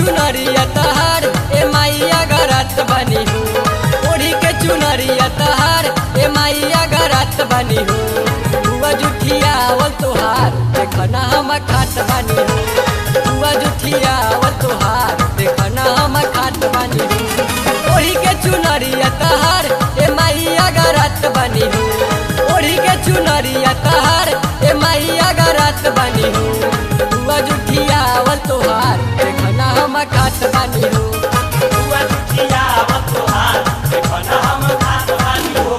चुनरिया तहार ए माइया गरत बनी हो। ओढ़ी के चुनरिया तहार ए माइया गरत बनी हो। हुआ जुठियावल तोहार देखना हम खात बनी हो। हुआ जुठियावल तोहार देखना हम खात बनी हो। ओढ़ी के चुनरिया तहार ए माइया गरत बनी हो। ओढ़ी के चुनरिया तहार ए माइया गरत बनी हो। हुआ जुठियावल तोहार देखना हम खात बनी हो। हुआ जुठियावल तोहार देखना हम खात बनी हो।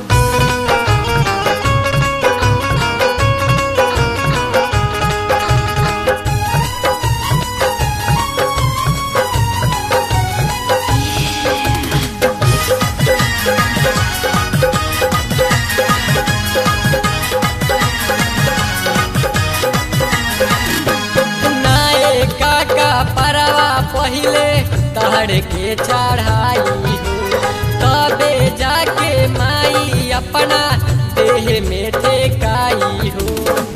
पहिले तहड़ के चढ़ाई हो तबे जाके माई अपना देह में टेकाई हो।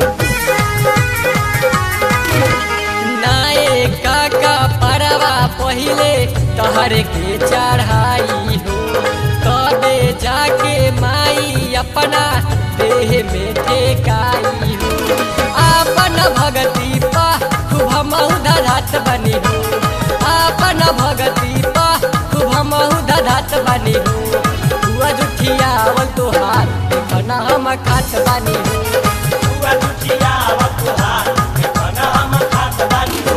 नाए काका परवा पहिले तहड़ के चढ़ाई हो तबे जाके माई अपना देह में टेकाई हो। अपन भगती पा खूब हम धरात बनी हो। अपन भगती पा खूब हम धरात बनी हो। हुआ जुठियावल तोहार देखना हम खात बनी हो। हुआ जुठियावल तोहार देखना हम खात बनी हो।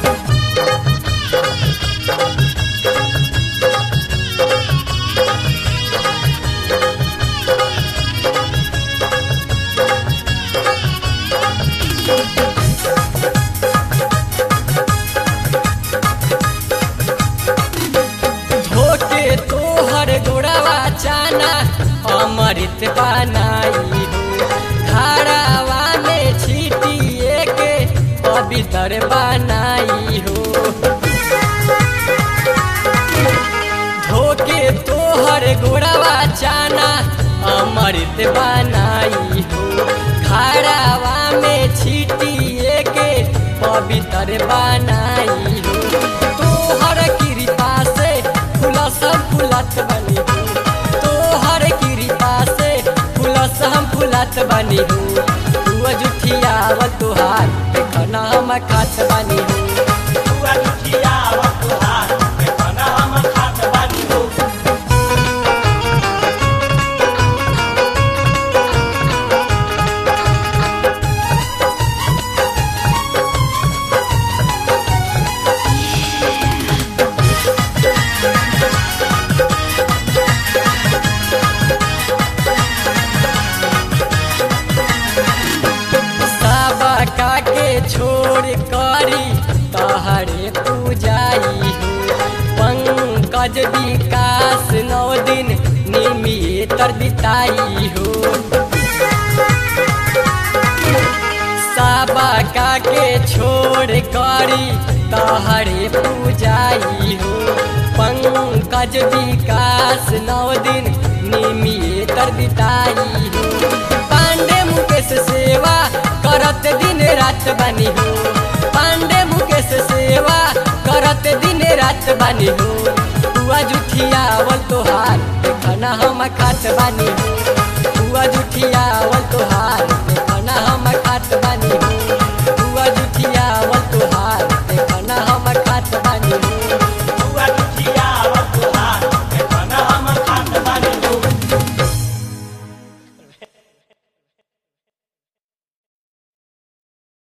चाना अमृत बनाई हो। घरावा में छीटिए के पवित्र बनाई हो। धोके तोहर गोड़वा चाना अमृत बनाई हो। घरावा में छीटिए के पवित्र बनाई हो। तोहर कृपा से फूला सब फूलत बनी हो। हम फुलत बनी हो। हुआ जुठियावल तोहार देखना हम खात बनी हो। हुआ जुठियावल तोहार देखना हम खात बनी हो। छोड़ करी तहरे पूजाई हो। पंकज विकास 9 दिन निमितर बिताई हो। साबा के छोड़ करी तहरे पूजाई हो। पंकज विकास 9 दिन निमितर बिताई हो। पांडे मुकेश सेवा करत दिन रात बनी हो। पांडे मुकेश सेवा करत दिन रात बनी हो। हुआ जुठियावल तोहार देखना हम खात बनी हो। हुआ जुठियावल तोहार देखना हम खात बनी हो।